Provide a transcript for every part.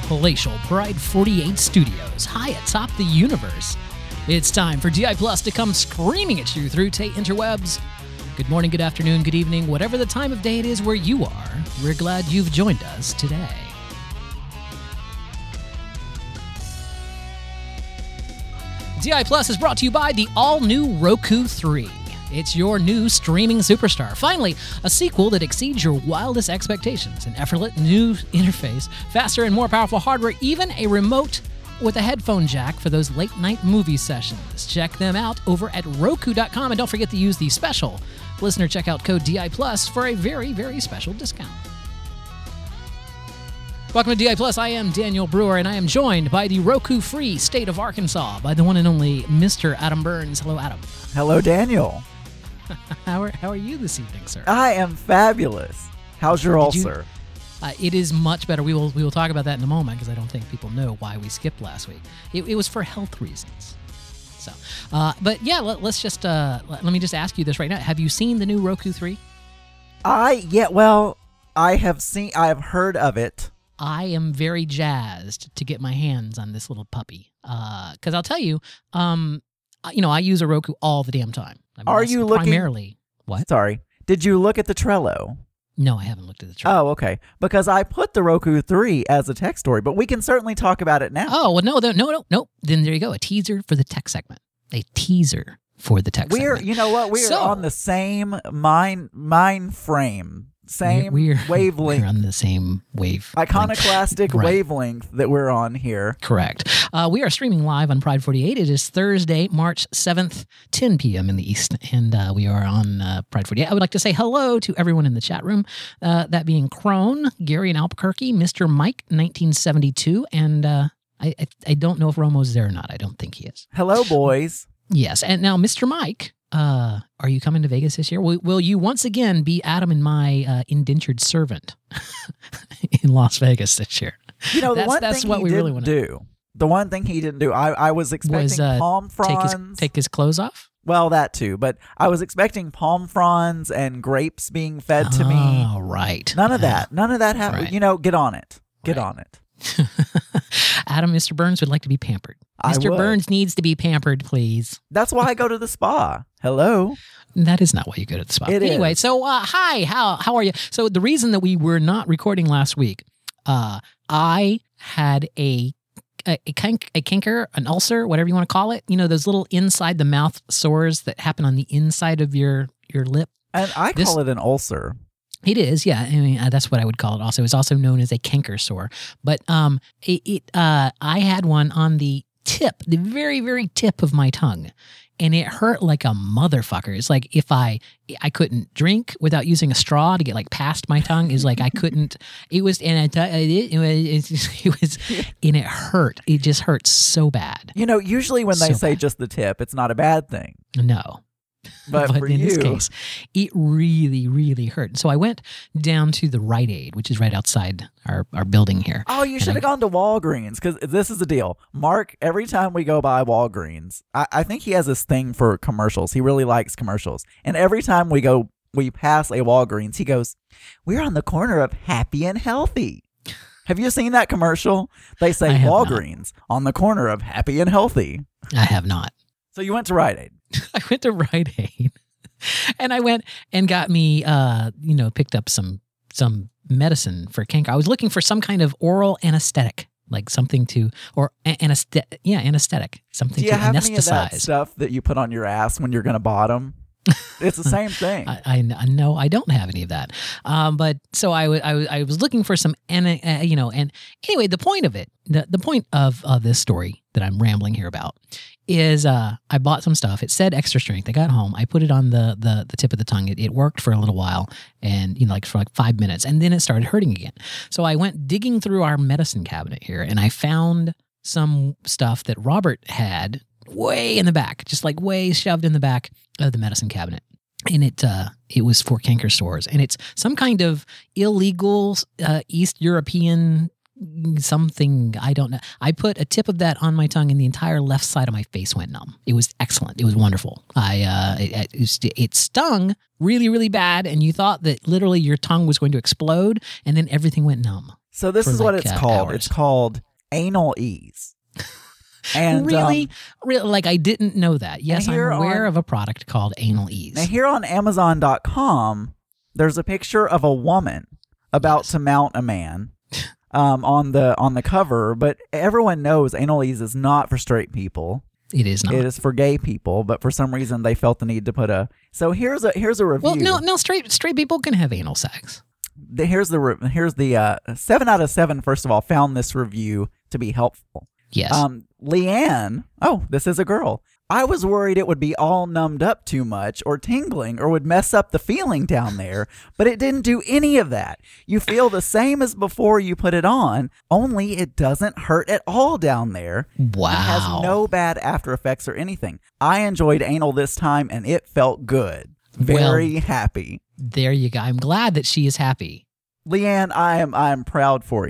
palatial Pride 48 studios, high atop the universe. It's time for DI Plus to come screaming at you through Tate interwebs. Good morning, good afternoon, good evening, whatever the time of day it is where you are. We're glad you've joined us today. DI Plus is brought to you by the all-new Roku 3. It's your new streaming superstar. Finally, a sequel that exceeds your wildest expectations. An effortless new interface, faster and more powerful hardware, even a remote with a headphone jack for those late-night movie sessions. Check them out over at Roku.com, and don't forget to use the special listener checkout code DI Plus for a very, very special discount. Welcome to DI Plus. I am Daniel Brewer, and I am joined by the Roku-free state of Arkansas, by the one and only Mr. Adam Burns. Hello, Adam. Hello, Daniel. How are you this evening, sir? I am fabulous. How's your ulcer? It is much better. We will talk about that in a moment because I don't think people know why we skipped last week. It was for health reasons. So, but yeah, let's just let me just ask you this right now. Have you seen the new Roku 3? I have heard of it. I am very jazzed to get my hands on this little puppy. Because I'll tell you, I use a Roku all the damn time. I mean, Are you looking primarily what? Sorry. Did you look at the Trello? No, I haven't looked at the Trello. Oh, okay. Because I put the Roku 3 as a tech story, but we can certainly talk about it now. Oh, well, no. Then there you go. A teaser for the tech segment. A teaser for the tech segment. You know what? We're on the same mind frame. Same wavelength. We're on the same wave. Iconoclastic right. wavelength that we're on here. Correct. We are streaming live on Pride 48. It is Thursday, March 7th, 10 p.m. in the East, and we are on Pride 48. I would like to say hello to everyone in the chat room, that being Crone, Gary in Albuquerque, Mr. Mike, 1972, and I don't know if Romo's there or not. I don't think he is. Hello, boys. Yes, and now, Mr. Mike, are you coming to Vegas this year? Will you once again be Adam and my indentured servant in Las Vegas this year? You know, that's what we really want to do. The one thing he didn't do, I was expecting palm fronds. Take his clothes off? Well, that too, but I was expecting palm fronds and grapes being fed to me. Oh, right. None of that happened. Right. Get on it. Get on it. Adam, Mr. Burns would like to be pampered. Mr. Burns needs to be pampered, please. That's why I go to the spa. Hello? That is not why you go to the spa. Anyway, so hi, how are you? So the reason that we were not recording last week, I had a canker, an ulcer, whatever you want to call it. You know, those little inside the mouth sores that happen on the inside of your lip. And I call it an ulcer. It is, yeah. I mean, that's what I would call it. Also, it's also known as a canker sore. But I had one on the tip, the very, very tip of my tongue, and it hurt like a motherfucker. It's like if I couldn't drink without using a straw to get like past my tongue. Is like I couldn't. It was, and it hurt. It just hurt so bad. You know, usually when they say just the tip, it's not a bad thing. No. But in this case, it really, really hurt. So I went down to the Rite Aid, which is right outside our building here. Oh, you should have gone to Walgreens, because this is the deal. Mark, every time we go by Walgreens, I think he has this thing for commercials. He really likes commercials. And every time we pass a Walgreens, he goes, "We're on the corner of Happy and Healthy." Have you seen that commercial? They say Walgreens on the corner of Happy and Healthy. I have not. So you went to Rite Aid. I went to Rite Aid, and I went and got me, picked up some medicine for canker. I was looking for some kind of oral anesthetic, like something to, or anesthetic, something to anesthetize. Do you have any of that stuff that you put on your ass when you're going to bottom? It's the same thing. I know I don't have any of that. But so I was looking for some, and anyway, the point of it, the point of this story that I'm rambling here about is I bought some stuff. It said extra strength. I got home. I put it on the tip of the tongue. It worked for a little while, and for like 5 minutes, and then it started hurting again. So I went digging through our medicine cabinet here, and I found some stuff that Robert had way in the back, just like way shoved in the back of the medicine cabinet. And it was for canker sores, and it's some kind of illegal East European something, I don't know. I put a tip of that on my tongue, and the entire left side of my face went numb. It was excellent. It was wonderful. It stung really, really bad, and you thought that literally your tongue was going to explode, and then everything went numb. So this for is what like, it's called. hours. It's called anal ease. And really, like I didn't know that. Yes, I'm here aware on- of a product called Anal Ease. now here on Amazon.com, there's a picture of a woman about to mount a man on the cover, but everyone knows anal ease is not for straight people. It is not. It is for gay people, but for some reason they felt the need to put a. So here's a review. Well, no, straight people can have anal sex. Here's the 7 out of 7. First of all, found this review to be helpful. Yes. Leanne. Oh, this is a girl. I was worried it would be all numbed up too much or tingling or would mess up the feeling down there, but it didn't do any of that. You feel the same as before you put it on, only it doesn't hurt at all down there. Wow. It has no bad after effects or anything. I enjoyed anal this time and it felt good. Very happy. There you go. I'm glad that she is happy. Leanne, I'm proud for you.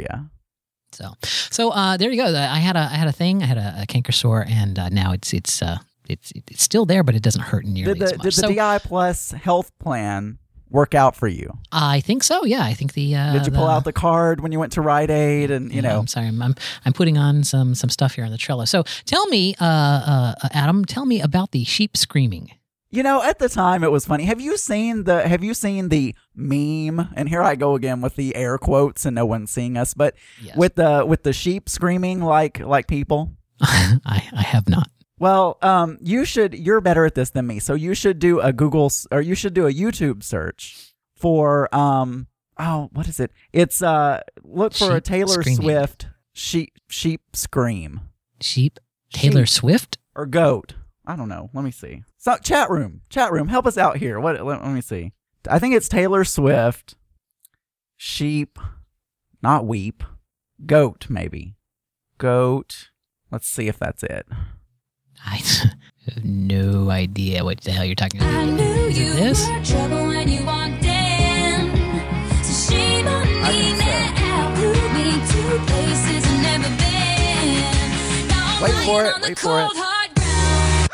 So there you go. I had a thing. I had a canker sore, and now it's still there, but it doesn't hurt nearly as much. Did the DI Plus health plan work out for you? I think so. Yeah, I think the. Did you pull out the card when you went to Rite Aid? And you know, I'm sorry, I'm putting on some stuff here on the Trello. So tell me, Adam, tell me about the sheep screaming. You know, at the time it was funny. Have you seen the meme? And here I go again with the air quotes, and no one's seeing us. But Yes. with the sheep screaming like people. I have not. Well, you're better at this than me. So you should do a you should do a YouTube search for what is it? It's look for a Sheep Taylor screaming. Swift sheep scream. Sheep. Taylor Sheep. Swift. Or goat. I don't know. Let me see. So chat room, help us out here. Let me see. I think it's Taylor Swift. Sheep, not weep. Goat, maybe. Goat. Let's see if that's it. I have no idea what the hell you're talking about. I knew Is you it this? were trouble when you walked in. So shame on I me think so. now. Blew me to places I've never been. Now I'm Wait for lying it, on the wait for it. cold, hard ground.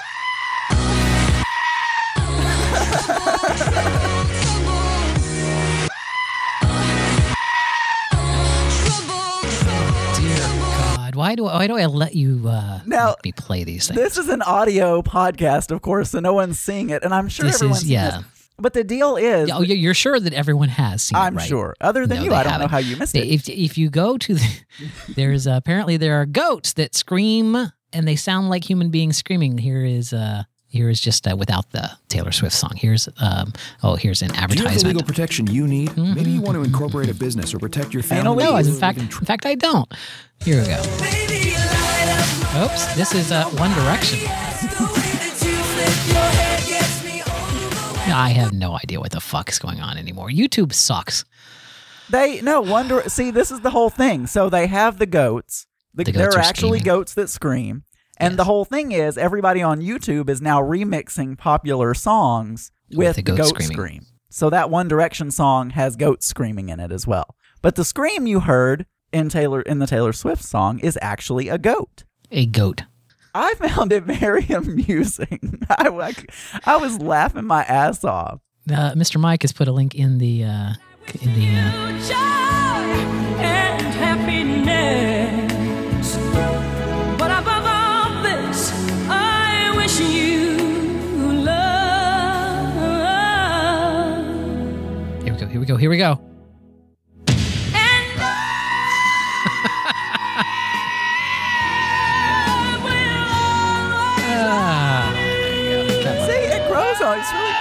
Dear God, why do I let you Now, make me play these things? This is an audio podcast, of course, so no one's seeing it, and I'm sure This everyone's is seen this. But the deal is, Oh, you're sure that everyone has seen I'm it, right? sure. Other than No, you, they I don't know haven't. how you missed it. If you go to there's apparently there are goats that scream and they sound like human beings screaming. Here is just without the Taylor Swift song. Here's here's an Do you have the advertisement. legal protection you need? Maybe you want to incorporate a business or protect your family. No, Please. in fact, I don't. Here we go. Oops, this is One Direction. I have no idea what the fuck is going on anymore. YouTube sucks. See, this is the whole thing. So they have the goats. The goats there are are actually screaming. goats that scream. And Yes. the whole thing is everybody on YouTube is now remixing popular songs with the the goat goat screaming. scream. So that One Direction song has goats screaming in it as well. But the scream you heard in the Taylor Swift song is actually a goat. A goat. I found it very amusing. I was laughing my ass off. Mr. Mike has put a link in the Joy and happiness. But above all this, I wish you love. Here we go. And Ah, there you go. Come on. See, it grows on. It's really.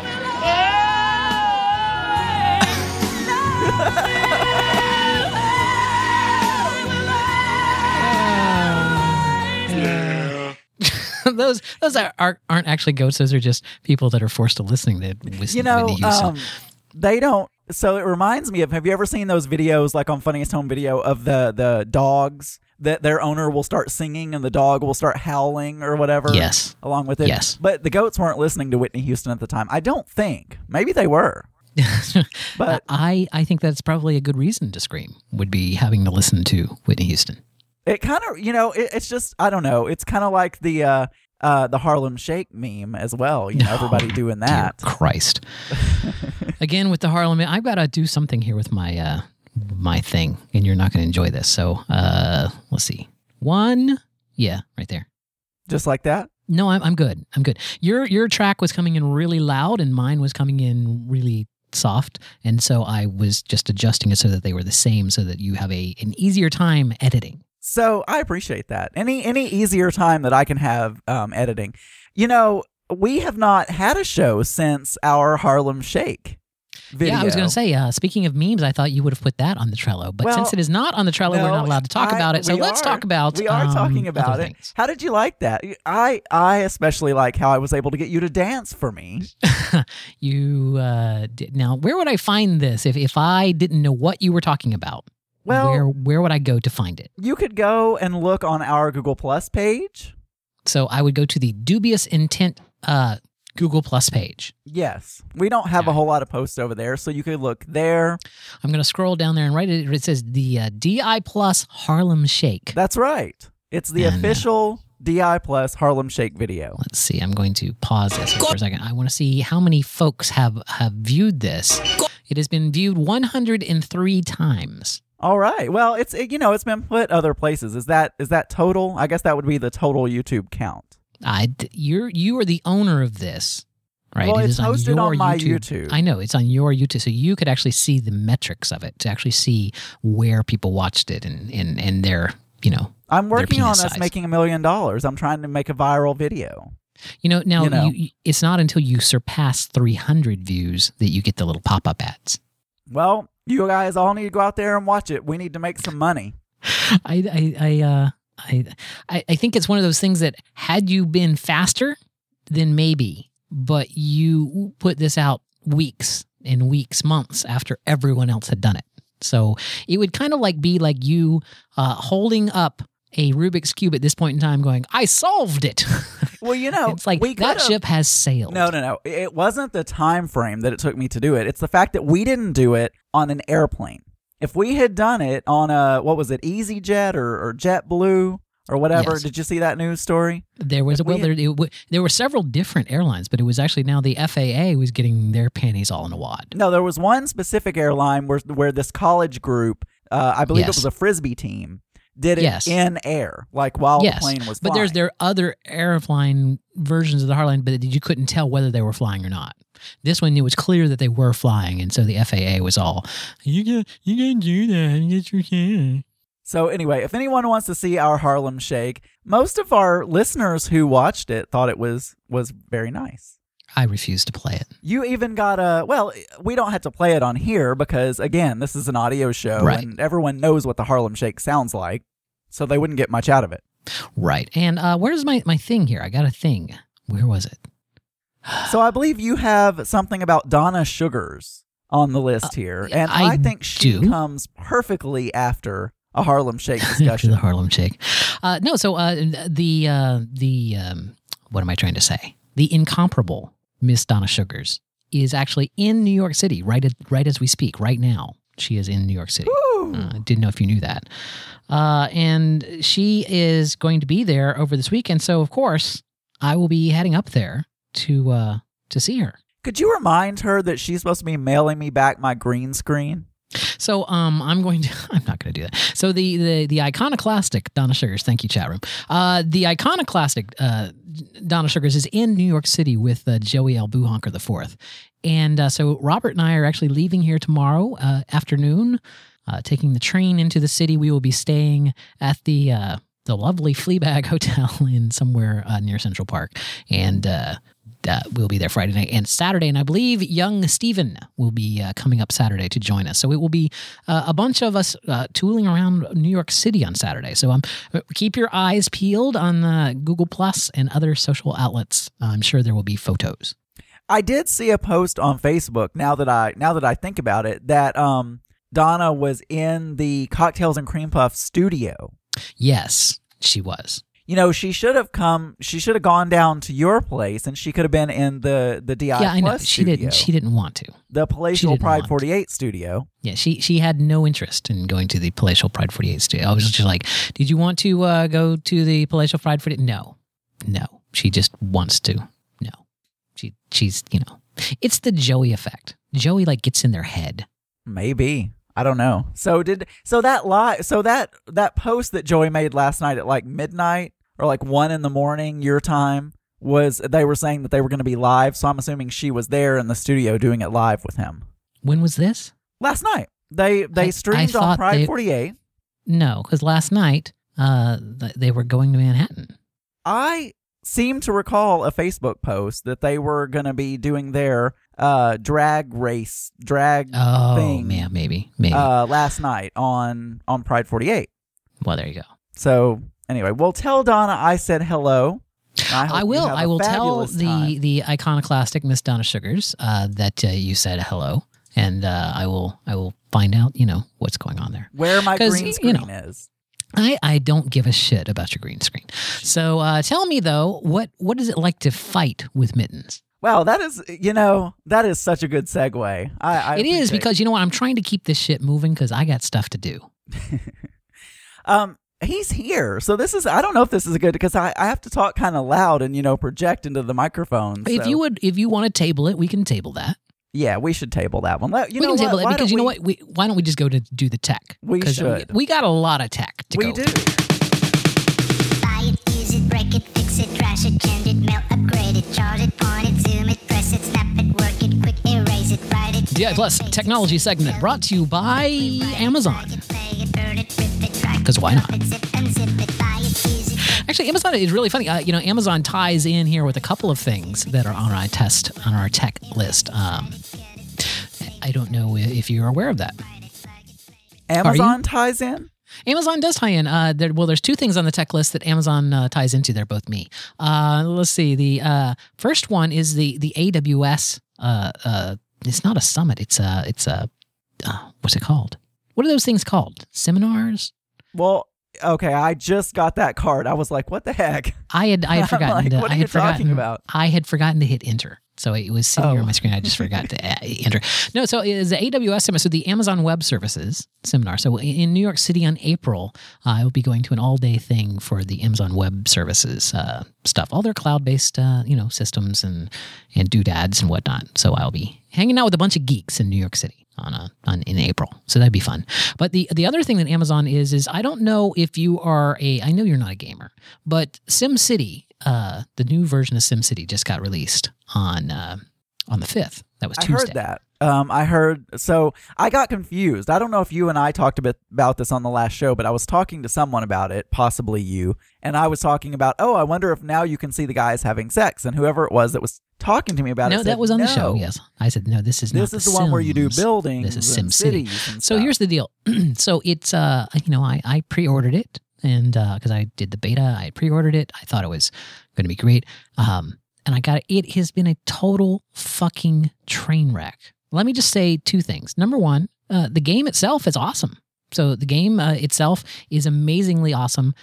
those aren't actually goats. Those are just people that are forced to listening to Whitney Houston. They don't. So it reminds me of. Have you ever seen those videos, like on Funniest Home Video, of the dogs that their owner will start singing and the dog will start howling or whatever? Yes. Along with it. Yes. But the goats weren't listening to Whitney Houston at the time. I don't think. Maybe they were. But I think that's probably a good reason to scream, would be having to listen to Whitney Houston. it kind of, it's just, I don't know. It's kind of like the Harlem Shake meme as well. Everybody doing that. Dear Christ. Again, with the Harlem, I've got to do something here with my my thing, and you're not going to enjoy this. So let's see. One, yeah, right there. Just like that? No, I'm good. I'm good. Your track was coming in really loud, and mine was coming in really soft, and so I was just adjusting it so that they were the same, so that you have an easier time editing. So I appreciate that. Any easier time that I can have editing. You know, we have not had a show since our Harlem Shake video. Yeah, I was going to say, speaking of memes, I thought you would have put that on the Trello, but since it is not on the Trello, we're not allowed to talk about it. So let's talk about. We are talking about other it. things. How did you like that? I especially like how I was able to get you to dance for me. You did. Now, where would I find this if I didn't know what you were talking about? Well, where would I go to find it? You could go and look on our Google Plus page. So I would go to the Dubious Intent Google Plus page. Yes. We don't have a whole lot of posts over there, so you could look there. I'm going to scroll down there and right it says the DI Plus Harlem Shake. That's right. It's the official DI Plus Harlem Shake video. Let's see. I'm going to pause this for a second. I want to see how many folks have viewed this. It has been viewed 103 times. All right. Well, it's been put other places. Is that total? I guess that would be the total YouTube count. You are the owner of this, right? Well, it it's is hosted on my YouTube. I know it's on your YouTube, so you could actually see the metrics of it, to actually see where people watched it and their I'm working on us us making $1 million. I'm trying to make a viral video. It's not until you surpass 300 views that you get the little pop-up ads. Well, you guys all need to go out there and watch it. We need to make some money. I think it's one of those things that had you been faster, then maybe, but you put this out weeks and weeks, months after everyone else had done it. So it would kind of be like you holding up a Rubik's Cube at this point in time going, I solved it. Well, it's like that ship has sailed. No. It wasn't the time frame that it took me to do it. It's the fact that we didn't do it on an airplane. If we had done it on EasyJet or JetBlue or whatever, Yes. Did you see that news story? There was there were several different airlines, but it was actually now the FAA was getting their panties all in a wad. No, there was one specific airline where this college group, I believe Yes. it was a Frisbee team, did it Yes. in air, while the plane was flying. But there are other airline versions of the Harlem, but you couldn't tell whether they were flying or not. This one, it was clear that they were flying, and so the FAA was all, you can do that, yes you can. So anyway, if anyone wants to see our Harlem Shake, most of our listeners who watched it thought it was very nice. I refuse to play it. You even got we don't have to play it on here because, again, this is an audio show, Right. and everyone knows what the Harlem Shake sounds like, so they wouldn't get much out of it. Right. And where's my thing here? I got a thing. Where was it? So I believe you have something about Donna Sugars on the list here, and I think she do. comes perfectly after a Harlem Shake After discussion. the Harlem Shake. No, so the what am I trying to say? The incomparable Miss Donna Sugars is actually in New York City right as we speak. Right now, she is in New York City. Didn't know if you knew that. And she is going to be there over this weekend. So, of course, I will be heading up there to see her. Could you remind her that she's supposed to be mailing me back my green screen? So I'm not going to do that. So the iconoclastic Donna Sugars, thank you, chat room. The iconoclastic Donna Sugars is in New York City with Joey L. Buhonker IV. And so Robert and I are actually leaving here tomorrow afternoon, taking the train into the city. We will be staying at the lovely Fleabag Hotel in somewhere near Central Park. And we'll be there Friday night and Saturday, and I believe young Steven will be coming up Saturday to join us. So it will be a bunch of us tooling around New York City on Saturday. So keep your eyes peeled on Google Plus and other social outlets. I'm sure there will be photos. I did see a post on Facebook. Now that I think about it, that Donna was in the Cocktails and Cream Puff studio. Yes, she was. She should have gone down to your place, and she could have been in the DI Yeah, I know. Plus She studio. She didn't want to. The Palatial didn't Pride want 48 studio. Yeah, she had no interest in going to the Palatial Pride 48 studio. I was just like, did you want to go to the Palatial Pride 48? No. She just wants to. No. She's it's the Joey effect. Joey gets in their head. Maybe. I don't know. So that post that Joey made last night at like midnight or like 1 a.m. your time they were saying that they were going to be live. So I'm assuming she was there in the studio doing it live with him. When was this? Last night. They streamed on Pride 48. No, because last night they were going to Manhattan. I seem to recall a Facebook post that they were going to be doing their drag thing. Yeah, maybe. Last night on Pride 48. Well, there you go. So anyway, well, tell Donna I said hello. I will. I will tell time. the iconoclastic Miss Donna Sugars that you said hello, and I will find out what's going on there. Where my green screen is. I don't give a shit about your green screen. So tell me though, what is it like to fight with mittens? Well, that is such a good segue. It is because you know what? I'm trying to keep this shit moving because I got stuff to do. He's here. So I don't know if this is good because I have to talk kind of loud and, project into the microphone. If you want to table it, we can table that. Yeah, we should table that one. We can table that because you know what? Why don't we just go to do the tech? We should. We got a lot of tech to go. We do. Buy it, use it, break it, fix it, trash it, change it, mail, upgrade it, charge it, point it, zoom it, press it, snap it, work it, quick erase it, write it. DI Plus technology segment brought to you by Amazon. Because why not? Actually, Amazon is really funny. Amazon ties in here with a couple of things that are on our tech list. I don't know if you're aware of that. Amazon ties in? Amazon does tie in. There's two things on the tech list that Amazon ties into. They're both me. Let's see. The first one is the AWS. It's not a summit. It's a what's it called? What are those things called? Seminars? Well, okay. I just got that card. I was like, what the heck? I had forgotten. What are you talking about? I had forgotten to hit enter. So it was sitting here on my screen. I just forgot to enter. No, so it's the AWS Summit. So the Amazon Web Services seminar. So in New York City on April, I will be going to an all-day thing for the Amazon Web Services stuff. All their cloud-based, systems and doodads and whatnot. So I'll be hanging out with a bunch of geeks in New York City in April. So that'd be fun. But the other thing that Amazon is I don't know if you are I know you're not a gamer, but SimCity. The new version of SimCity just got released on the 5th. That was Tuesday. I heard that. So I got confused. I don't know if you and I talked a bit about this on the last show, but I was talking to someone about it, possibly you, and I was talking about, I wonder if now you can see the guys having sex, and whoever it was that was talking to me about it said, that was on the show, yes. I said, no, this is not This is the one where you do buildings this is and SimCity. cities and So stuff. here's the deal. So it's, I pre-ordered it, and because I did the beta, I pre-ordered it. I thought it was going to be great. And I got it. It has been a total fucking train wreck. Let me just say two things. Number one, the game itself is awesome. So the game itself is amazingly awesome.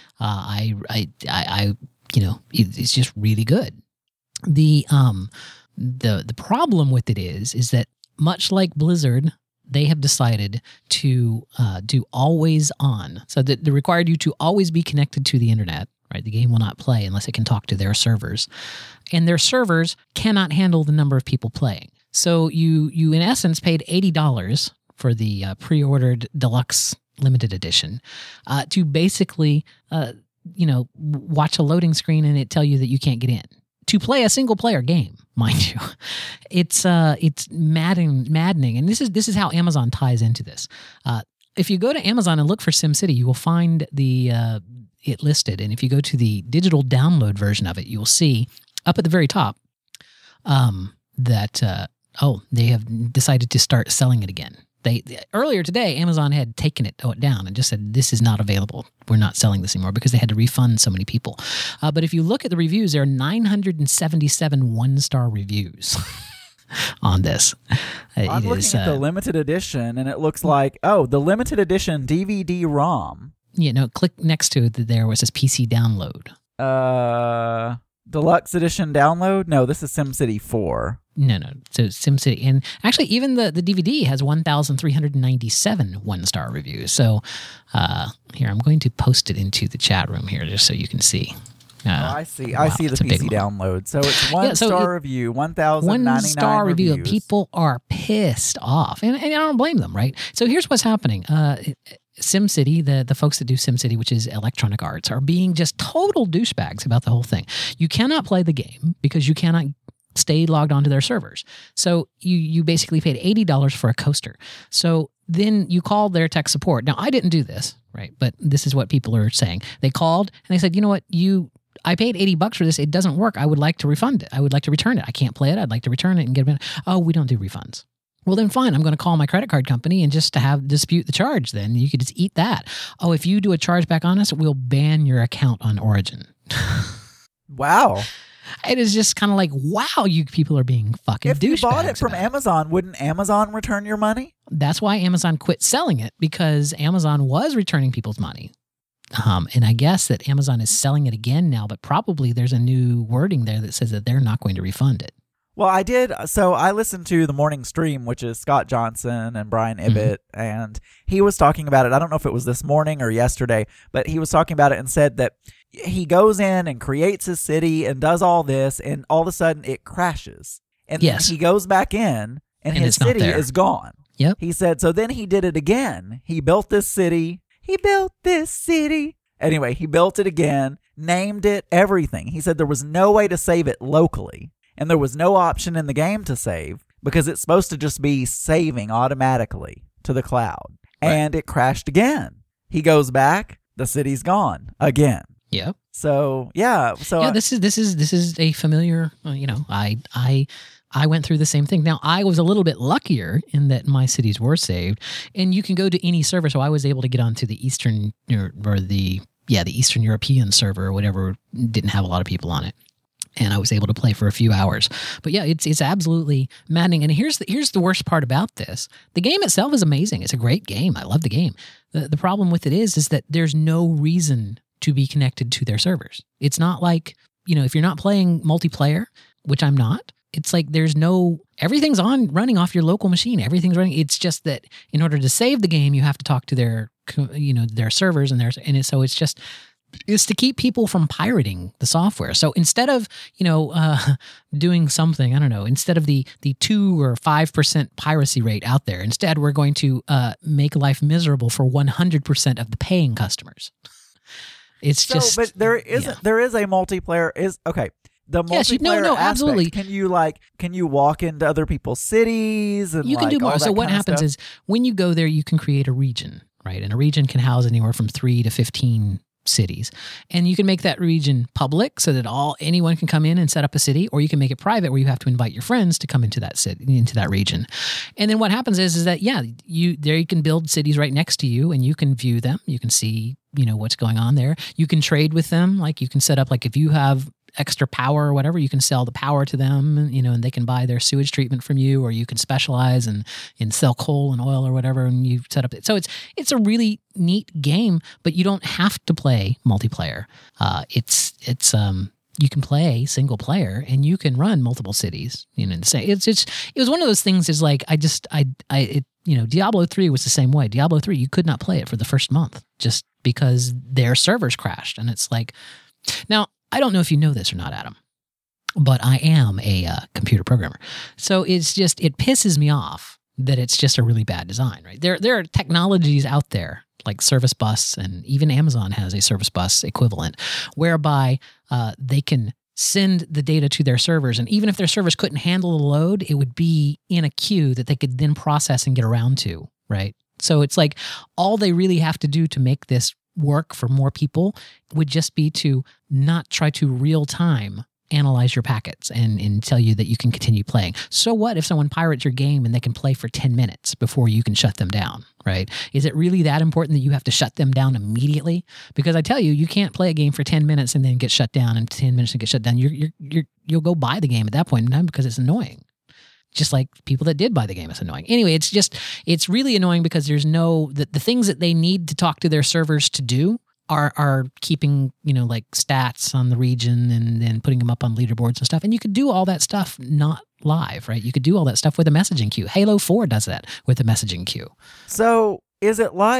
It's just really good. The problem with it is that much like Blizzard, they have decided to do always on. So that they required you to always be connected to the internet. Right, the game will not play unless it can talk to their servers, and their servers cannot handle the number of people playing. So you in essence paid $80 for the pre-ordered deluxe limited edition to basically watch a loading screen and it tell you that you can't get in to play a single player game, mind you. It's maddening, and this is how Amazon ties into this. If you go to Amazon and look for SimCity, you will find it listed. And if you go to the digital download version of it, you will see up at the very top that they have decided to start selling it again. Earlier today, Amazon had taken it down and just said, this is not available. We're not selling this anymore because they had to refund so many people. But if you look at the reviews, there are 977 one-star reviews on this. I'm looking at the limited edition, and it looks like, the limited edition DVD-ROM. Click next to it. There was this PC download. Deluxe edition download? No, this is SimCity 4. No. So SimCity. And actually, even the DVD has 1,397 one-star reviews. So here, I'm going to post it into the chat room here just so you can see. I see. Wow, I see the that's a big PC one. download. So it's one Yeah, so star review, 1,099 one star review. reviews. People are pissed off, and I don't blame them, right? So here's what's happening. SimCity, the folks that do SimCity, which is Electronic Arts, are being just total douchebags about the whole thing. You cannot play the game because you cannot stay logged onto their servers. So you basically paid $80 for a coaster. So then you called their tech support. Now, I didn't do this, right? But this is what people are saying. They called and they said, you know what, I paid $80 for this. It doesn't work. I would like to refund it. I would like to return it. I can't play it. I'd like to return it and get it. Oh, we don't do refunds. Well, then fine. I'm going to call my credit card company and just to have dispute the charge. Then you could just eat that. Oh, if you do a charge back on us, we'll ban your account on Origin. Wow. It is just kind of like, wow, you people are being fucking douchebags. If you bought it from about Amazon, wouldn't Amazon return your money? That's why Amazon quit selling it, because Amazon was returning people's money. And I guess that Amazon is selling it again now, but probably there's a new wording there that says that they're not going to refund it. Well, I did. So I listened to the morning stream, which is Scott Johnson and Brian Ibbett, and he was talking about it. I don't know if it was this morning or yesterday, but he was talking about it and said that he goes in and creates his city and does all this, and all of a sudden it crashes. And Yes. then he goes back in, and his it's not city there. is gone. Yep. He said, so then he did it again. He built this city. Anyway, he built it again, named it, everything. He said there was no way to save it locally, and there was no option in the game to save because it's supposed to just be saving automatically to the cloud. Right. And it crashed again. He goes back, the city's gone again. Yep. So, yeah. So Yeah, this is a familiar, I went through the same thing. Now, I was a little bit luckier in that my cities were saved, and you can go to any server. So I was able to get onto the Eastern the Eastern European server or whatever, didn't have a lot of people on it. And I was able to play for a few hours. But yeah, it's absolutely maddening. And here's the worst part about this. The game itself is amazing. It's a great game. I love the game. The problem with it is that there's no reason to be connected to their servers. It's not like, if you're not playing multiplayer, which I'm not, it's like everything's running off your local machine. Everything's running. It's just that in order to save the game, you have to talk to their servers so it's to keep people from pirating the software. So instead of, doing something, I don't know, instead of the 2 or 5% piracy rate out there, instead we're going to make life miserable for 100% of the paying customers. It's just. But there is a multiplayer okay. The multiplayer aspect, absolutely. Can you walk into other people's cities and you can do more. all that So what kind of happens stuff? is when you go there, you can create a region, right? And a region can house anywhere from 3 to 15 cities, and you can make that region public so that anyone can come in and set up a city, or you can make it private where you have to invite your friends to come into that city, into that region. And then what happens is that you can build cities right next to you, and you can view them. You can see what's going on there. You can trade with them. Like you can set up, like if you have extra power or whatever, you can sell the power to them, and they can buy their sewage treatment from you, or you can specialize and sell coal and oil or whatever, and you set up. So it's a really neat game, but you don't have to play multiplayer. You can play single player, and you can run multiple cities. It was one of those things. Is like Diablo 3 was the same way. Diablo 3, you could not play it for the first month just because their servers crashed, and it's like now. I don't know if you know this or not, Adam, but I am a computer programmer. So it pisses me off that it's just a really bad design, right? There are technologies out there like Service Bus, and even Amazon has a Service Bus equivalent, whereby they can send the data to their servers. And even if their servers couldn't handle the load, it would be in a queue that they could then process and get around to, right? So it's like all they really have to do to make this work for more people would just be to not try to real time analyze your packets and tell you that you can continue playing. So what if someone pirates your game and they can play for 10 minutes before you can shut them down, right? Is it really that important that you have to shut them down immediately? Because I tell you, you can't play a game for 10 minutes and then get shut down, and 10 minutes and get shut down. You'll go buy the game at that point in time because it's annoying. Just like people that did buy the game, it's annoying. Anyway, it's really annoying because there's the things that they need to talk to their servers to do are keeping, like stats on the region and then putting them up on leaderboards and stuff. And you could do all that stuff not live, right? You could do all that stuff with a messaging queue. Halo 4 does that with a messaging queue. So is it like,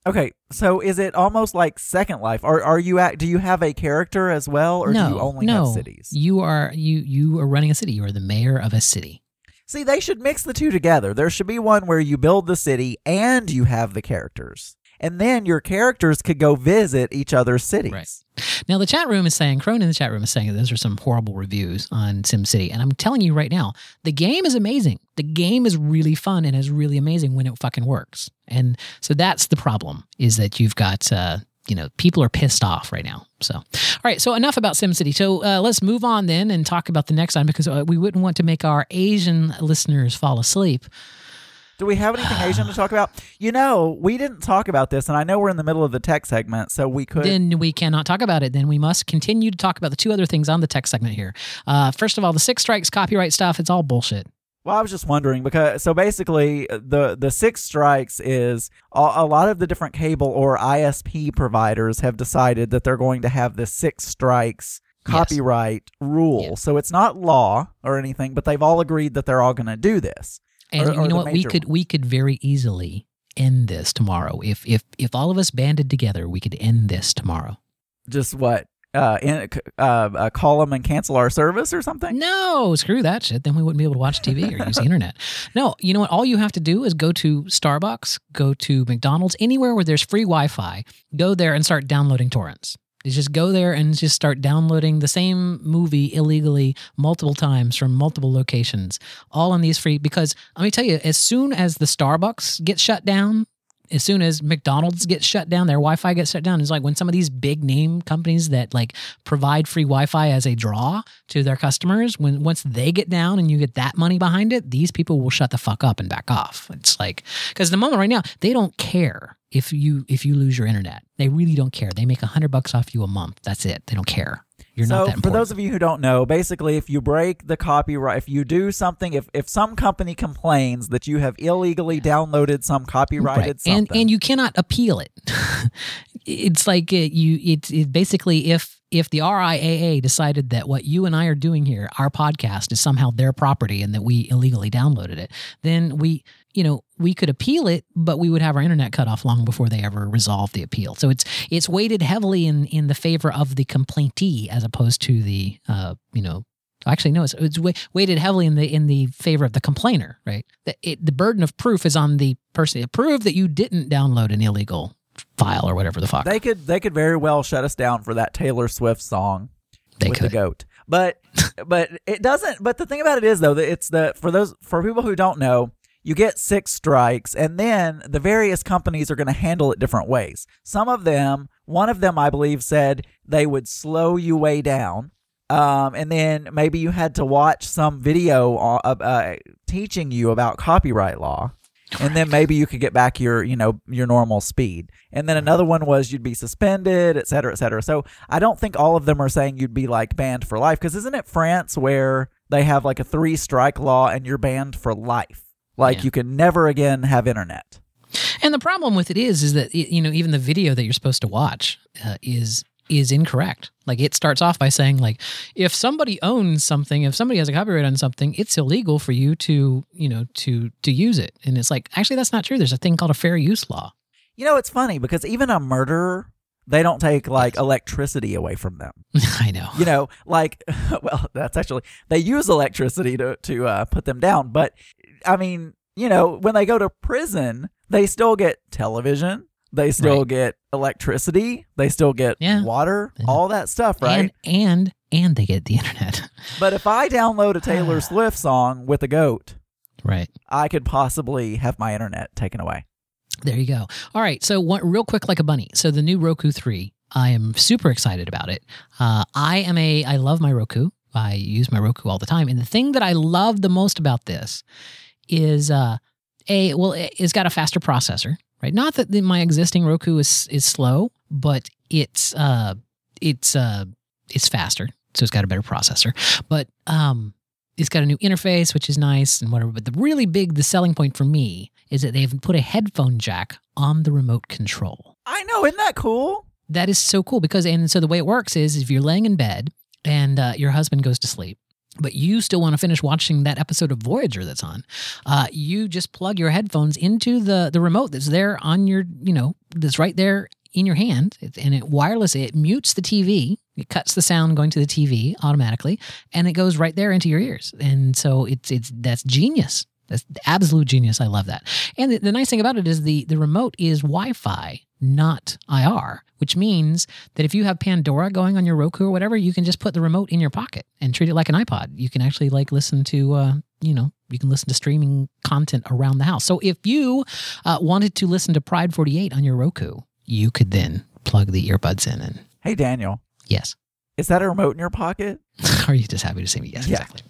Okay, so is it almost like Second Life? Are you do you have a character as well, or do you only have cities? You are running a city. You are the mayor of a city. See, they should mix the two together. There should be one where you build the city and you have the characters. And then your characters could go visit each other's cities. Right. Now, the chat room is saying, Crone in the chat room is saying that those are some horrible reviews on SimCity. And I'm telling you right now, the game is amazing. The game is really fun and is really amazing when it fucking works. And so that's the problem, is that you've got, people are pissed off right now. So, all right. So enough about SimCity. So let's move on then and talk about the next item, because we wouldn't want to make our Asian listeners fall asleep. Do we have anything Asian to talk about? We didn't talk about this, and I know we're in the middle of the tech segment, so we could... Then we cannot talk about it. Then we must continue to talk about the two other things on the tech segment here. First of all, the Six Strikes copyright stuff, it's all bullshit. Well, I was just wondering, because so basically the Six Strikes is a lot of the different cable or ISP providers have decided that they're going to have this Six Strikes copyright rule. Yeah. So it's not law or anything, but they've all agreed that they're all going to do this. And you know what? We could very easily end this tomorrow. If all of us banded together, we could end this tomorrow. Just what? Call them and cancel our service or something? No, screw that shit. Then we wouldn't be able to watch TV or use the internet. No, you know what? All you have to do is go to Starbucks, go to McDonald's, anywhere where there's free Wi-Fi. Go there and start downloading torrents. You just go there and just start downloading the same movie illegally multiple times from multiple locations, all on these free. Because let me tell you, as soon as the Starbucks gets shut down, as soon as McDonald's gets shut down, their Wi-Fi gets shut down. It's like when some of these big name companies that like provide free Wi-Fi as a draw to their customers, once they get down and you get that money behind it, these people will shut the fuck up and back off. It's like, because the moment right now, they don't care if you lose your internet. They really don't care. They make $100 off you a month. That's it. They don't care. You're not that important. For those of you who don't know, basically, if you break the copyright, if you do something, if some company complains that you have illegally downloaded some copyrighted something, and you cannot appeal it, it's like it's basically if the RIAA decided that what you and I are doing here, our podcast, is somehow their property and that we illegally downloaded it, then we could appeal it, but we would have our internet cut off long before they ever resolve the appeal. So it's weighted heavily in the favor of the complaintee as opposed to the actually no, it's weighted heavily in the favor of the complainer, right? The burden of proof is on the person to prove that you didn't download an illegal file or whatever the fuck. They could very well shut us down for that Taylor Swift song with the goat. But it doesn't. But the thing about it is though, that it's for people who don't know, you get 6 strikes, and then the various companies are going to handle it different ways. One of them, I believe, said they would slow you way down, and then maybe you had to watch some video teaching you about copyright law, and then maybe you could get back your normal speed. And then another one was you'd be suspended, et cetera, et cetera. So I don't think all of them are saying you'd be like banned for life, because isn't it France where they have like a 3-strike law and you're banned for life? You can never again have internet. And the problem with it is that, even the video that you're supposed to watch is incorrect. Like, it starts off by saying, like, if somebody owns something, if somebody has a copyright on something, it's illegal for you to use it. And it's like, actually, that's not true. There's a thing called a fair use law. It's funny because even a murderer, they don't take electricity away from them. I know. Well, that's actually, they use electricity to put them down. But I mean, when they go to prison, they still get television. They still get electricity. They still get water, all that stuff, right? And they get the internet. But if I download a Taylor Swift song with a goat, right, I could possibly have my internet taken away. There you go. All right. So real quick, like a bunny. So the new Roku 3, I am super excited about it. I love my Roku. I use my Roku all the time. And the thing that I love the most about this is it's got a faster processor, right? Not that my existing Roku is slow, but it's faster. So it's got a better processor. But it's got a new interface, which is nice and whatever. But the selling point for me is that they've put a headphone jack on the remote control. I know. Isn't that cool? That is so cool so the way it works is if you're laying in bed and your husband goes to sleep but you still want to finish watching that episode of Voyager that's on, you just plug your headphones into the remote that's there on your, that's right there in your hand, and it mutes the TV. It cuts the sound going to the TV automatically, and it goes right there into your ears. And so that's genius. That's absolute genius. I love that. And the nice thing about it is the remote is Wi-Fi, not IR, which means that if you have Pandora going on your Roku or whatever, you can just put the remote in your pocket and treat it like an iPod. You can actually listen to, you can listen to streaming content around the house. So if you wanted to listen to Pride 48 on your Roku, you could then plug the earbuds in and... Hey, Daniel. Yes. Is that a remote in your pocket? Are you just happy to see me? Yes, Yeah. exactly.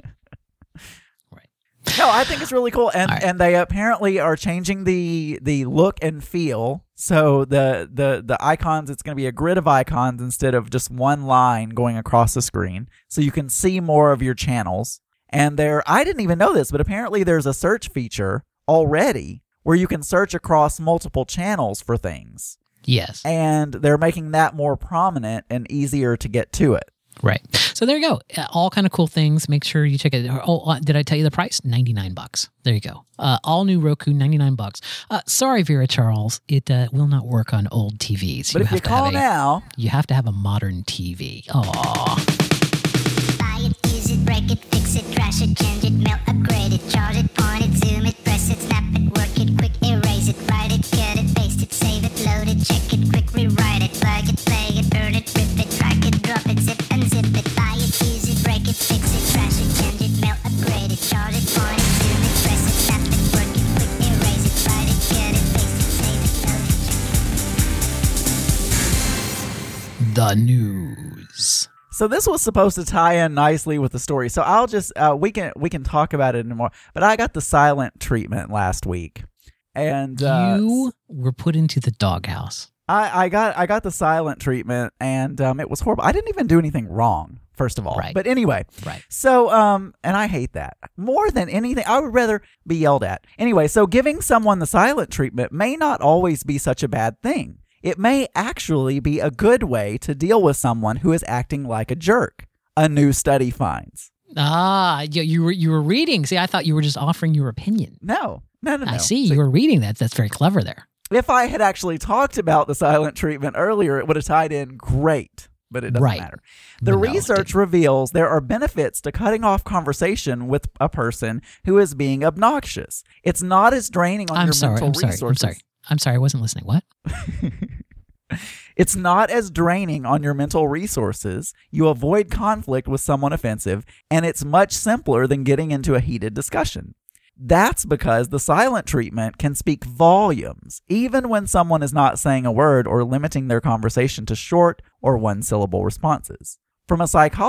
No, I think it's really cool, and All right. and they apparently are changing the look and feel. So the icons, it's going to be a grid of icons instead of just one line going across the screen, so you can see more of your channels. And I didn't even know this, but apparently there's a search feature already where you can search across multiple channels for things, Yes. and they're making that more prominent and easier to get to it. Right. So there you go. All kind of cool things. Make sure you check it. Oh, did I tell you the price? $99. There you go. All new Roku, $99. Sorry, Vera Charles. It will not work on old TVs. But if you call now, you have to have a modern TV. Aww. Buy it, use it, break it, fix it, trash it, change it, melt, upgrade it, charge it, point it, zoom it, press it, snap it, work it, quick erase it, write it, cut it, paste it, save it, load it, check it, quick rewrite it, plug it, play it, burn it, rip it, drag it, drop it, zip unzip it, buy it, use it, break it, fix it, trash it, change it, melt, upgrade it, charge it, point it, zoom it, press it, snap it, work it, quick erase it, write it, cut it, paste it, save it, load it, check it. The news. so this was supposed to tie in nicely with the story. So I'll just we can talk about it more. But I got the silent treatment last week, and You were put into the doghouse. I got the silent treatment, and it was horrible. I didn't even do anything wrong, first of all. Right. But anyway, Right. so and I hate that more than anything. I would rather be yelled at. Anyway, so giving someone the silent treatment may not always be such a bad thing. It may actually be a good way to deal with someone who is acting like a jerk. A new study finds. You were reading. See, I thought you were just offering your opinion. No. I see. You were reading that. That's very clever there. If I had actually talked about the silent treatment earlier, it would have tied in great, but it doesn't Right. matter. The No, it research didn't. reveals there are benefits to cutting off conversation with a person who is being obnoxious. It's not as draining on your mental resources. I'm sorry. I wasn't listening. What? It's not as draining on your mental resources. You avoid conflict with someone offensive, and it's much simpler than getting into a heated discussion. That's because the silent treatment can speak volumes, even when someone is not saying a word or limiting their conversation to short or one-syllable responses. From a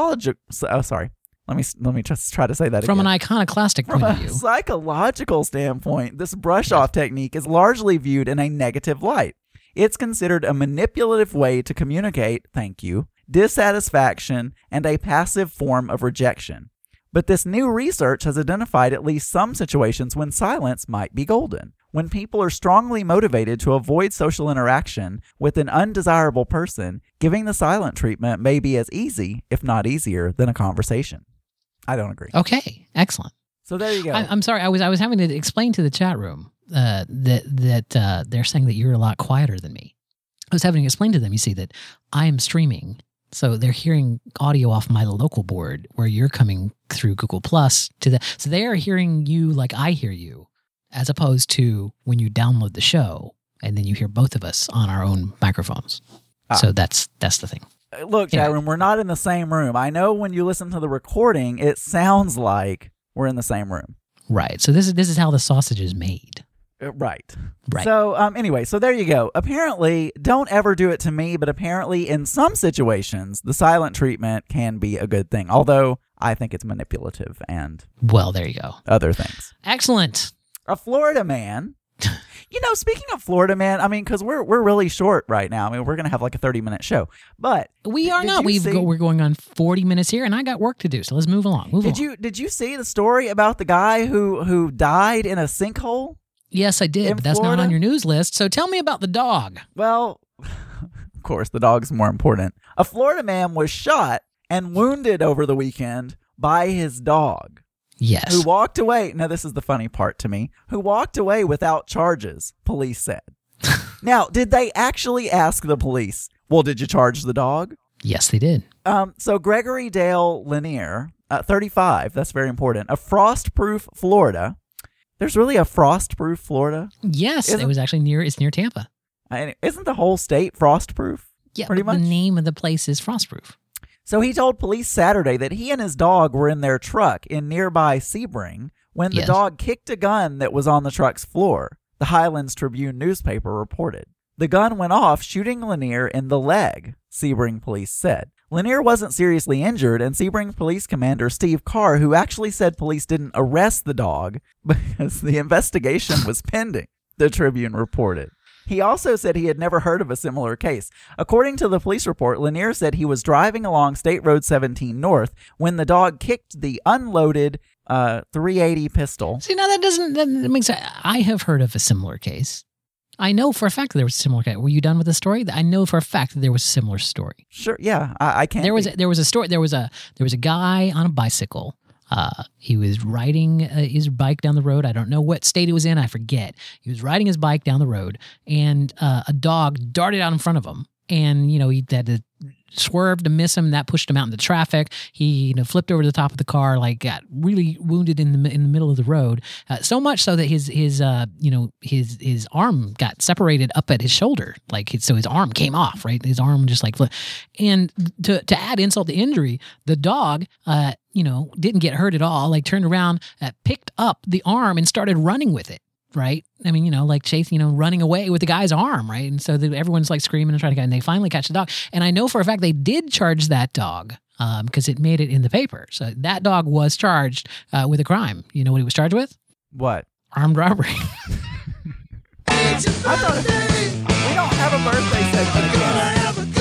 let me just try to say that From again. an iconoclastic From point of a view. psychological standpoint, this brush-off technique is largely viewed in a negative light. It's considered a manipulative way to communicate, thank you, dissatisfaction, and a passive form of rejection. But this new research has identified at least some situations when silence might be golden. When people are strongly motivated to avoid social interaction with an undesirable person, giving the silent treatment may be as easy, if not easier, than a conversation. I don't agree. Okay. Excellent. So there you go. I'm sorry. I was having to explain to the chat room that they're saying that you're a lot quieter than me. I was having to explain to them, you see, that I am streaming. So they're hearing audio off my local board where you're coming through Google Plus so they are hearing you like I hear you, as opposed to when you download the show and then you hear both of us on our own microphones. So that's the thing. Look, chat room, we're not in the same room. I know when you listen to the recording, it sounds like we're in the same room. Right. So this is how the sausage is made. Right. Right. So anyway, so there you go. Apparently, don't ever do it to me, but apparently in some situations, the silent treatment can be a good thing, although I think it's manipulative and Well, there you go. other things. Excellent. A Florida man, speaking of Florida man, I mean, because we're really short right now. I mean, we're going to have like a 30-minute show, but We are did not. you see- We're going on 40 minutes here, and I got work to do. So let's move along. Did you see the story about the guy who died in a sinkhole? Yes, I did, in but that's Florida? not on your news list. So tell me about the dog. Well, of course, the dog's more important. A Florida man was shot and wounded over the weekend by his dog, Yes. who walked away. Now, this is the funny part to me. Who walked away without charges, police said. Now, did they actually ask the police, well, did you charge the dog? Yes, they did. So Gregory Dale Lanier, 35, that's very important, of Frostproof, Florida. There's really a Frostproof, Florida? Yes, it was actually near Tampa. Isn't the whole state Frostproof? Yeah, pretty much. The name of the place is Frostproof. So he told police Saturday that he and his dog were in their truck in nearby Sebring when the Yes. dog kicked a gun that was on the truck's floor, the Highlands Tribune newspaper reported. The gun went off, shooting Lanier in the leg, Sebring police said. Lanier wasn't seriously injured, and Sebring police commander Steve Carr, who actually said police didn't arrest the dog because the investigation was pending, the Tribune reported. He also said he had never heard of a similar case. According to the police report, Lanier said he was driving along State Road 17 North when the dog kicked the unloaded .380 pistol. See, now that makes sense. I have heard of a similar case. I know for a fact that there was a similar case. Were you done with the story? I know for a fact that there was a similar story. Sure, yeah, I can't. There was a story. There was a guy on a bicycle. He was riding his bike down the road. I don't know what state he was in. I forget. He was riding his bike down the road, and a dog darted out in front of him. And he had to swerve to miss him. That pushed him out into traffic. He flipped over the top of the car, got really wounded in the middle of the road. So much so that his arm got separated up at his shoulder. So his arm came off. Right, his arm just flipped. And to add insult to injury, the dog didn't get hurt at all. Turned around, picked up the arm and started running with it. Right. I mean, chasing, running away with the guy's arm. Right. And so everyone's screaming and trying to get, and they finally catch the dog. And I know for a fact they did charge that dog because it made it in the paper. So that dog was charged with a crime. You know what he was charged with? What? Armed robbery. I thought we don't have a birthday segment again.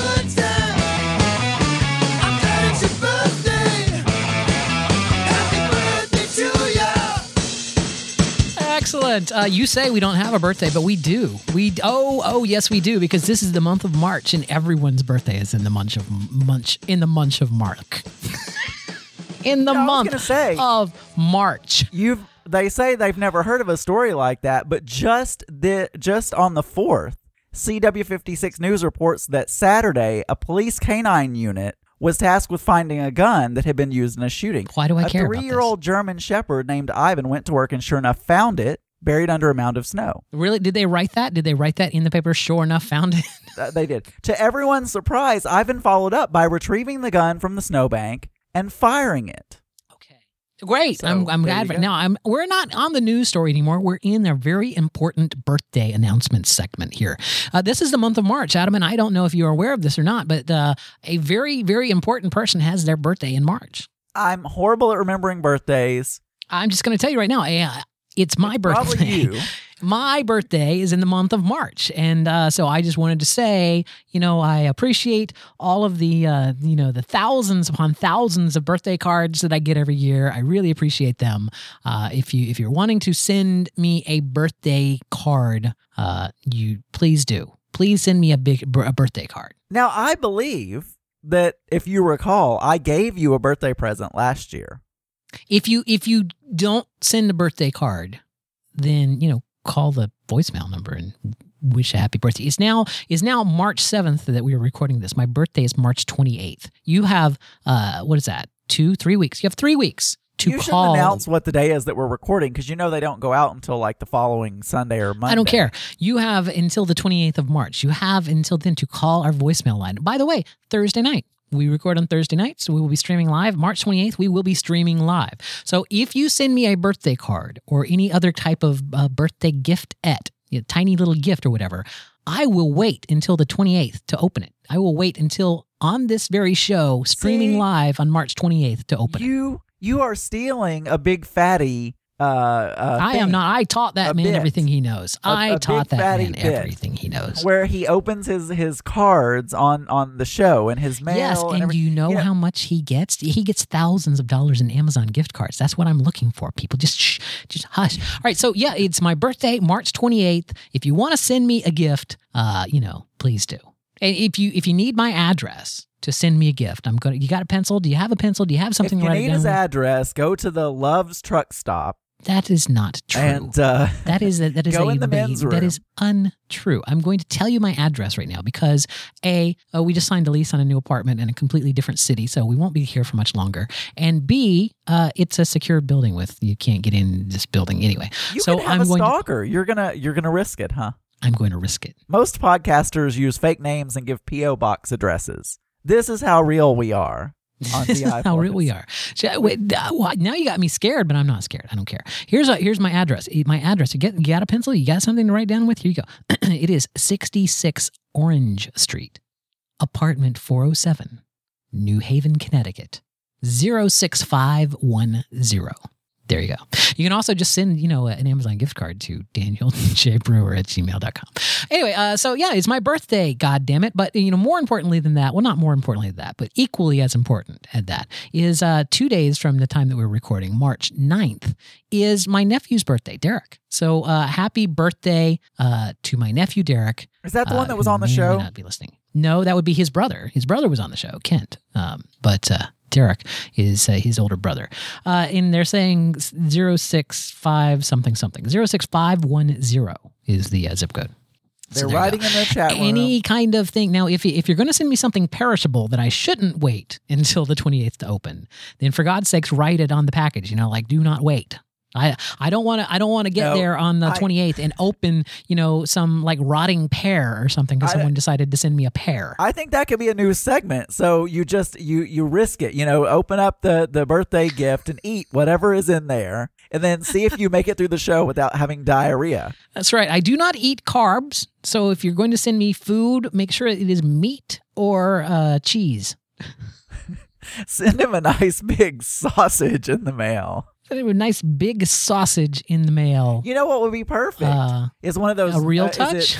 Excellent. You say we don't have a birthday, but we do. Yes, we do, because this is the month of March, and everyone's birthday is in the month of March. In the month of March. They say they've never heard of a story like that, but just on the 4th, CW56 News reports that Saturday, a police canine unit was tasked with finding a gun that had been used in a shooting. Why do I care about this? A 3-year-old German Shepherd named Ivan went to work and sure enough found it buried under a mound of snow. Really? Did they write that? Did they write that in the paper? Sure enough, found it? They did. To everyone's surprise, Ivan followed up by retrieving the gun from the snowbank and firing it. Great. So, I'm glad. Now, we're not on the news story anymore. We're in a very important birthday announcement segment here. This is the month of March, Adam, and I don't know if you're aware of this or not, but a very, very important person has their birthday in March. I'm horrible at remembering birthdays. I'm just going to tell you right now, it's my birthday. Probably you. My birthday is in the month of March. And so I just wanted to say, I appreciate all of the, the thousands upon thousands of birthday cards that I get every year. I really appreciate them. If you're wanting to send me a birthday card, you please do. Please send me a birthday card. Now, I believe that if you recall, I gave you a birthday present last year. If you don't send a birthday card, then, call the voicemail number and wish a happy birthday. It's now March 7th that we are recording this. My birthday is March 28th. You have, what is that? 2-3 weeks. You have 3 weeks to you call. You should announce what the day is that we're recording, because they don't go out until the following Sunday or Monday. I don't care. You have until the 28th of March. You have until then to call our voicemail line. By the way, Thursday night. We record on Thursday nights, so we will be streaming live. March 28th, we will be streaming live. So if you send me a birthday card or any other type of birthday gift-ette, tiny little gift or whatever, I will wait until the 28th to open it. I will wait until on this very show, streaming live on March 28th to open it. You are stealing a big fatty I am not. I taught that man everything he knows. I taught that man bit everything he knows. Where he opens his cards on the show and his mail. Yes, and you know how much he gets? He gets thousands of dollars in Amazon gift cards. That's what I'm looking for. People, just hush. All right, so yeah, it's my birthday, March 28th. If you want to send me a gift, please do. And if you need my address to send me a gift, you got a pencil? Do you have a pencil? Do you have something If you to write it need down his with? address, go to the Love's truck stop. That is not true. And that is go in the men's room. That is untrue. I'm going to tell you my address right now because we just signed a lease on a new apartment in a completely different city, so we won't be here for much longer. And B, it's a secured building you can't get in this building anyway. You so can have a stalker. You're gonna risk it, huh? I'm going to risk it. Most podcasters use fake names and give P.O. box addresses. This is how real we are. On This is how real we are. Wait, now you got me scared, but I'm not scared. I don't care. Here's my address. My address. You got a pencil? You got something to write down with? Here you go. It is 66 Orange Street, apartment 407, New Haven, Connecticut, 06510. There you go. You can also just send, an Amazon gift card to danieljbrewer@gmail.com. Anyway, so yeah, it's my birthday, God damn it. But, more importantly than that, well, not more importantly than that, but equally as important as that is 2 days from the time that we're recording, March 9th, is my nephew's birthday, Derek. So happy birthday to my nephew, Derek. Is that the one that was who on the may or show? may not be listening. No, that would be his brother. His brother was on the show, Kent. But Derek is his older brother. And they're saying 065 something. 06510 is the zip code. They're there you writing go. in the chat room. Any kind of thing. Now, if you're going to send me something perishable that I shouldn't wait until the 28th to open, then for God's sakes, write it on the package. Do not wait. I don't want to get there on the 28th and open, some like rotting pear or something because someone decided to send me a pear. I think that could be a new segment. So you just you risk it, open up the birthday gift and eat whatever is in there and then see if you make it through the show without having diarrhea. That's right. I do not eat carbs. So if you're going to send me food, make sure it is meat or cheese. Send him a nice big sausage in the mail. A nice big sausage in the mail. You know what would be perfect? Is one of those a real touch?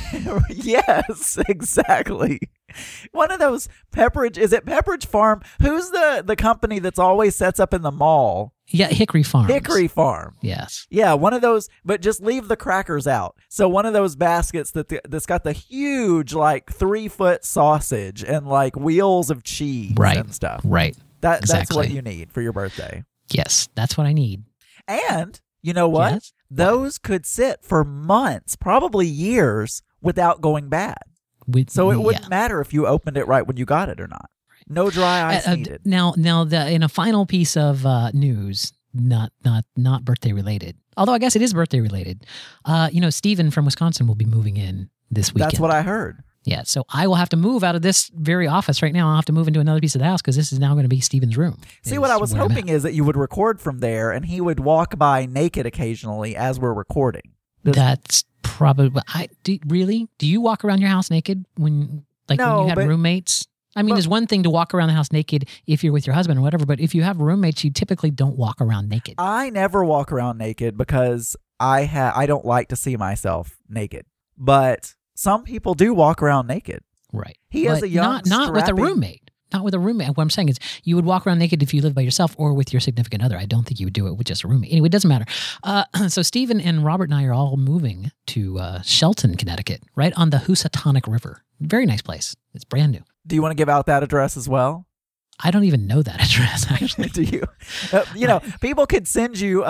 Yes, exactly. One of those Pepperidge. Is it Pepperidge Farm? Who's the company that's always sets up in the mall? Yeah, Hickory Farms. Hickory Farm. Yes. Yeah, one of those, but just leave the crackers out. So one of those baskets that's got the huge 3-foot sausage and wheels of cheese and stuff. Right. That's what you need for your birthday. Yes, that's what I need. And you know what? Yes? Those could sit for months, probably years, without going bad. So it wouldn't matter if you opened it right when you got it or not. No dry ice needed. Now, in a final piece of news, not birthday related. Although I guess it is birthday related. Stephen from Wisconsin will be moving in this weekend. That's what I heard. Yeah, so I will have to move out of this very office right now. I'll have to move into another piece of the house because this is now going to be Stephen's room. See, what I was hoping is that you would record from there and he would walk by naked occasionally as we're recording. That's probably... Really? Do you walk around your house naked when you had roommates? I mean, there's one thing to walk around the house naked if you're with your husband or whatever, but if you have roommates, you typically don't walk around naked. I never walk around naked because I don't like to see myself naked. But... some people do walk around naked. Right. He has a young, not with a roommate. Not with a roommate. What I'm saying is you would walk around naked if you live by yourself or with your significant other. I don't think you would do it with just a roommate. Anyway, it doesn't matter. So Stephen and Robert and I are all moving to Shelton, Connecticut, right on the Housatonic River. Very nice place. It's brand new. Do you want to give out that address as well? I don't even know that address, actually. Do you? People could send you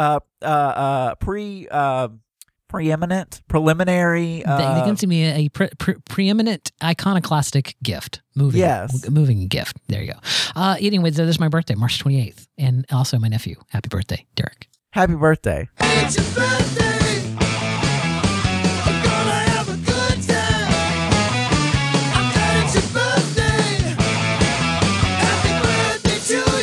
preliminary. They can send me a preeminent iconoclastic gift. Moving gift. There you go. Anyway, this is my birthday, March 28th. And also my nephew. Happy birthday, Derek. Happy birthday. It's your birthday. I'm gonna have a good time. I'm glad it's your birthday. Happy birthday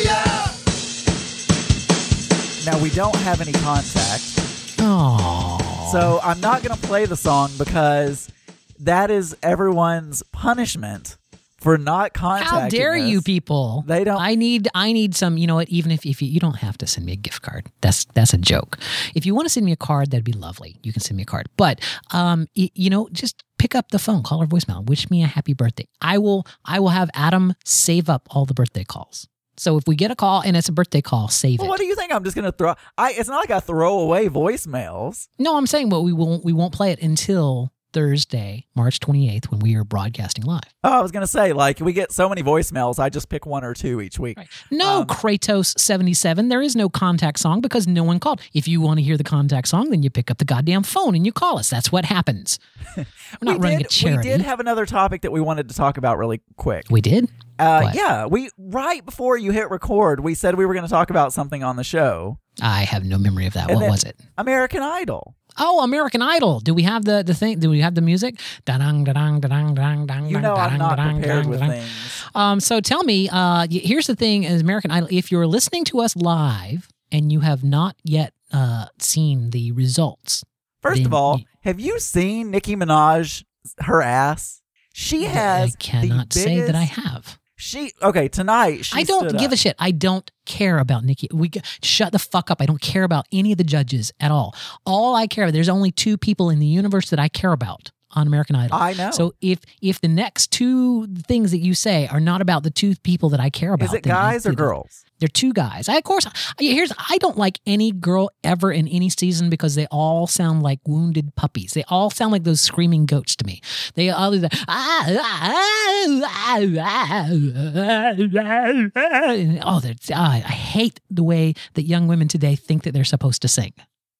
to ya. Now, we don't have any contact. Oh. So I'm not going to play the song because that is everyone's punishment for not contacting How dare us. you people? They don't. I need some, what, even if you don't have to send me a gift card. That's a joke. If you want to send me a card, that'd be lovely. You can send me a card. But, just pick up the phone, call our voicemail, wish me a happy birthday. I will have Adam save up all the birthday calls. So if we get a call and it's a birthday call, save it. What do you think? I'm just going to throw... It's not like I throw away voicemails. No, I'm saying, but we won't play it until Thursday, March 28th, when we are broadcasting live. Oh, I was going to say, like, we get so many voicemails. I just pick one or two each week. Right. No, Kratos77. There is no contact song because no one called. If you want to hear the contact song, then you pick up the goddamn phone and you call us. That's what happens. We're not running a charity. We did have another topic that we wanted to talk about really quick. We did? What? Yeah, right before you hit record, we said we were going to talk about something on the show. I have no memory of that. And What then was it? American Idol. Oh, American Idol. Do we have the thing? Do we have the music? Da-dang, da-dang, da-dang, da-dang, da-dang, You know I'm not da-dang, prepared da-dang, with da-dang. things. So tell me, here's the thing is American Idol. If you're listening to us live and you have not yet seen the results. First of then all, have you seen Nicki Minaj, her ass? She has I cannot the say that I biggest- have. Tonight she I don't stood give up. a shit. I don't care about Nikki. Shut the fuck up. I don't care about any of the judges at all. All I care about, there's only 2 people in the universe that I care about on American Idol. I know. So if the next 2 things that you say are not about the 2 people that I care about, Is it then guys or girls? They're 2 guys. I don't like any girl ever in any season because they all sound like wounded puppies. They all sound like those screaming goats to me. They all I hate the way that young women today think that they're supposed to sing.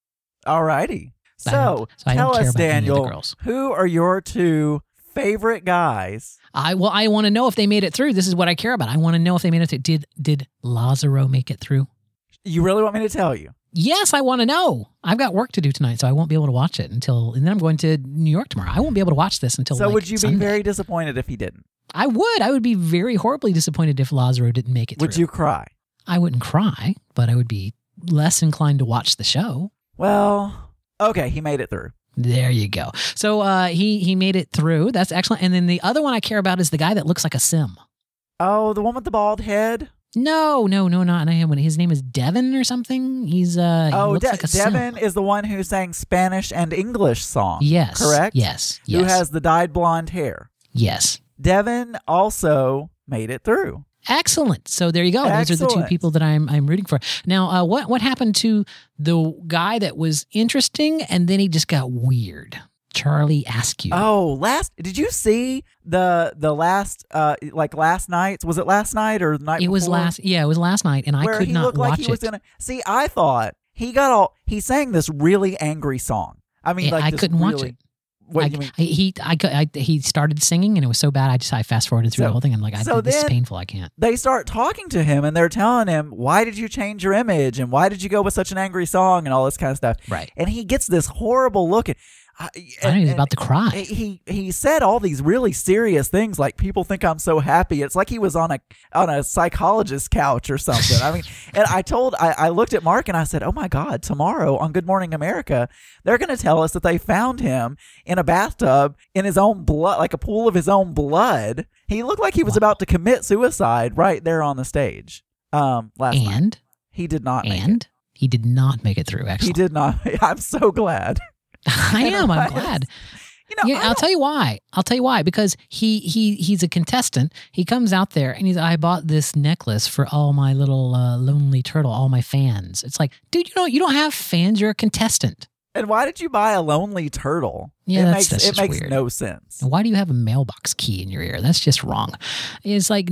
Alrighty. I So don't tell care us, about any of the Daniel, girls. who are your 2 favorite guys? I want to know if they made it through. This is what I care about. I want to know if they made it through. Did Lazaro make it through? You really want me to tell you? Yes, I want to know. I've got work to do tonight, so I won't be able to watch it and then I'm going to New York tomorrow. I won't be able to watch this until So like, would you Sunday. be very disappointed if he didn't? I would be very horribly disappointed if Lazaro didn't make it through. Would you cry? I wouldn't cry, but I would be less inclined to watch the show. Well, okay, he made it through. There you go. So he made it through. That's excellent. And then the other one I care about is the guy that looks like a sim. Oh, the one with the bald head? No, not him. His name is Devin or something. He looks like a Devin sim. is the one who sang Spanish and English songs. Yes. Correct? Yes. Who has the dyed blonde hair. Yes. Devin also made it through. Excellent. So there you go. Those are the 2 Excellent. people that I'm rooting for. Now, what happened to the guy that was interesting and then he just got weird? Charlie Askew. Oh, did you see the last last night? Was it last night or the night it was before? it was last night, and I Where could he not looked like watch he was it. gonna see. I thought he sang this really angry song. I mean, like I this couldn't watch really- it. What you mean? He started singing and it was so bad. I fast forwarded through So- the whole thing. I'm like, so this is then- painful. I can't. They start talking to him and they're telling him, why did you change your image and why did you go with such an angry song and all this kind of stuff. Right. And he gets this horrible look. I know he's about to cry. He said all these really serious things like people think I'm so happy. It's like he was on a psychologist's couch or something. I mean, and I looked at Mark and I said, oh my God, tomorrow on Good Morning America, they're going to tell us that they found him in a bathtub in his own blood, like a pool of his own blood. He looked like he was about to commit suicide right there on the stage. Last night. He did not make it. He did not make it through. Excellent. He did not. I'm so glad. I am. I'm glad. I'll tell you why. Because he's a contestant. He comes out there and I bought this necklace for all my little lonely turtle, all my fans. It's like, dude, you don't have fans. You're a contestant. And why did you buy a lonely turtle? Yeah, that's just makes weird. no sense. Why do you have a mailbox key in your ear? That's just wrong. It's like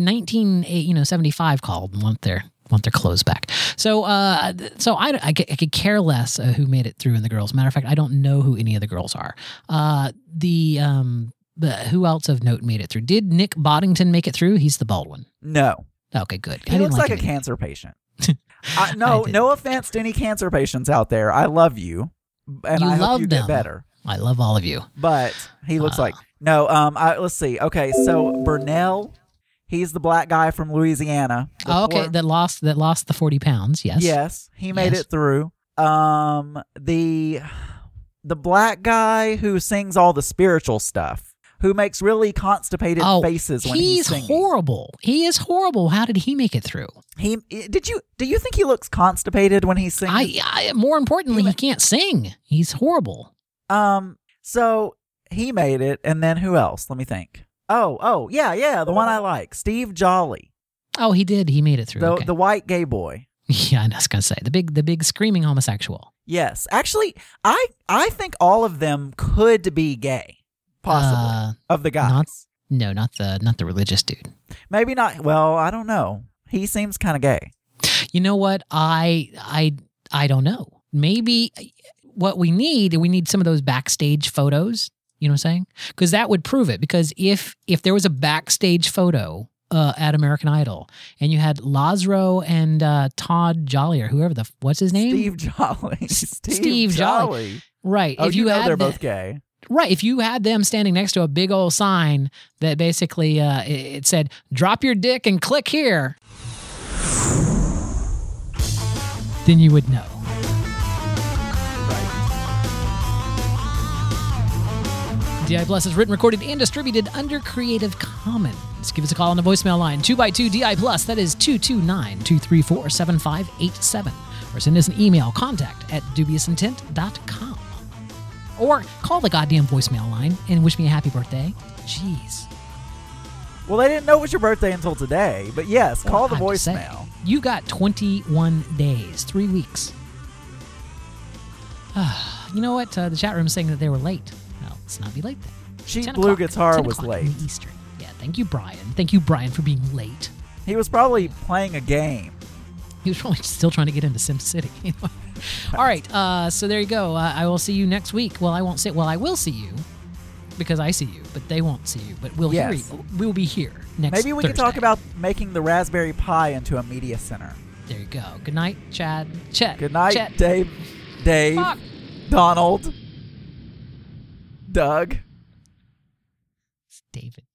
1975 called and want their clothes back. So I could care less who made it through in the girls. Matter of fact, I don't know who any of the girls are. Who else of note made it through? Did Nick Boddington make it through? He's the bald one. No. Okay, good. He looks like a him. cancer patient. I No didn't. offense to any cancer patients out there. I love you. And You I hope love you them. get better. I love all of you. But he looks like no. Let's see. Okay, so Burnell, he's the black guy from Louisiana. Oh, okay, that lost the 40 pounds. Yes. Yes, he made Yes. it through. The black guy who sings all the spiritual stuff, who makes really constipated faces when he's singing. horrible. He is horrible. How did he make it through? Do you think he looks constipated when he's singing? More importantly, he can't sing. He's horrible. So he made it, and then who else? Let me think. Oh, yeah, the one I like, Steve Jolly, Oh, he did. He made it through. Okay. the white gay boy. Yeah, I was gonna say the big screaming homosexual. Yes, actually, I think all of them could be gay. Possibly. Of the guys. Not the religious dude. Maybe not. Well, I don't know. He seems kind of gay. You know what? I don't know. Maybe what we need some of those backstage photos. You know what I'm saying? Because that would prove it. Because if there was a backstage photo at American Idol and you had Lazaro and Todd Jolly or whoever what's his name? Steve Jolly. Steve Jolly. Right. Oh, if you know had they're both gay. Right. If you had them standing next to a big old sign that basically it said, drop your dick and click here, then you would know. DI Plus is written, recorded, and distributed under Creative Commons. Give us a call on the voicemail line, 2x2 DI Plus, that is 229-234-7587. Or send us an email, contact@dubiousintent.com. Or call the goddamn voicemail line and wish me a happy birthday. Jeez. Well, they didn't know it was your birthday until today. But yes, call the I'm just saying, voicemail. You got 21 days, 3 weeks. You know what? The chat room is saying that they were late. Well, let's not be late then. Cheap 10 Blue o'clock, Guitar 10 was o'clock late. in the Eastern. Yeah, thank you, Brian. Thank you, Brian, for being late. He was probably playing a game. He was probably still trying to get into Sim City. All right, so there you go. I will see you next week. Well, I won't say. Well, I will see you because I see you, but they won't see you. But we'll hear Yes. you. We'll be here next. Maybe we could talk Thursday. about making the Raspberry Pi into a media center. There you go. Good night, Chad. Chet. Good night, Chet. Dave, Fuck. Donald, Doug. It's David.